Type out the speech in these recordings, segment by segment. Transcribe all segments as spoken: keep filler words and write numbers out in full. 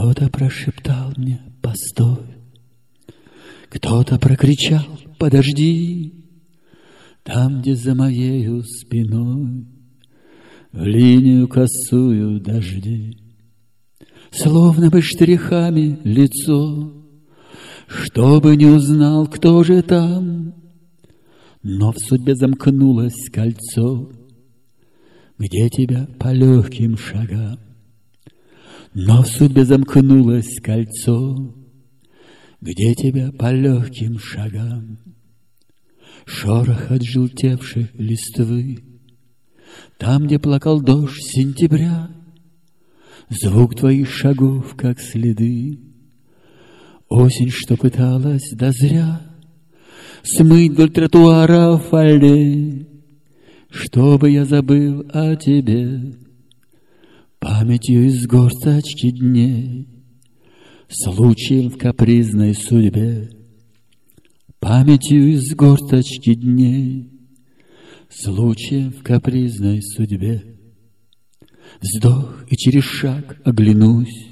Кто-то прошептал мне: постой. Кто-то прокричал: подожди. Там, где за моею спиной в линию косую дожди, словно бы штрихами лицо, чтобы не узнал, кто же там. Но в судьбе замкнулось кольцо, где тебя по легким шагам. Но в судьбе замкнулось кольцо, где тебя по легким шагам. Шорох от желтевшей листвы, там, где плакал дождь сентября, звук твоих шагов, как следы. Осень, что пыталась, да зря, смыть вдоль тротуаров аллей, чтобы я забыл о тебе памятью из горсточки дней, случаем в капризной судьбе. Памятью из горсточки дней, случаем в капризной судьбе. Вздох, и через шаг оглянусь,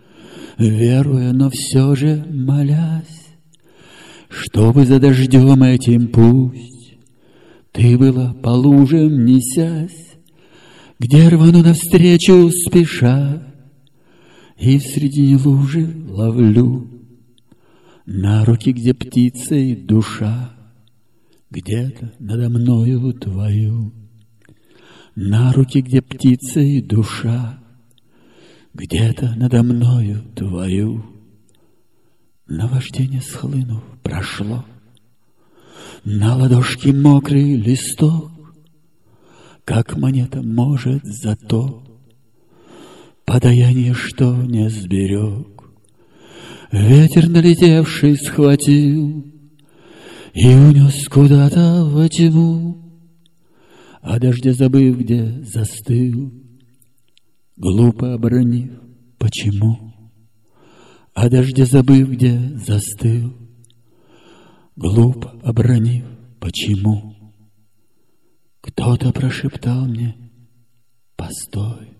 веруя, но все же молясь, чтобы за дождем этим пусть ты была по лужам несясь, где рвану навстречу спеша, и в средине лужи ловлю на руки, где птицей душа, где-то надо мною твою. На руки, где птицей душа, где-то надо мною твою. Наваждение схлынув прошло, на ладошке мокрый листок, как монета может за то подаяние, что не сберег. Ветер, налетевший, схватил и унес куда-то во тьму, о дожде забыв, где застыл, глупо обронив: почему? О дожде забыв, где застыл, глупо обронив: почему? Кто-то прошептал мне: постой.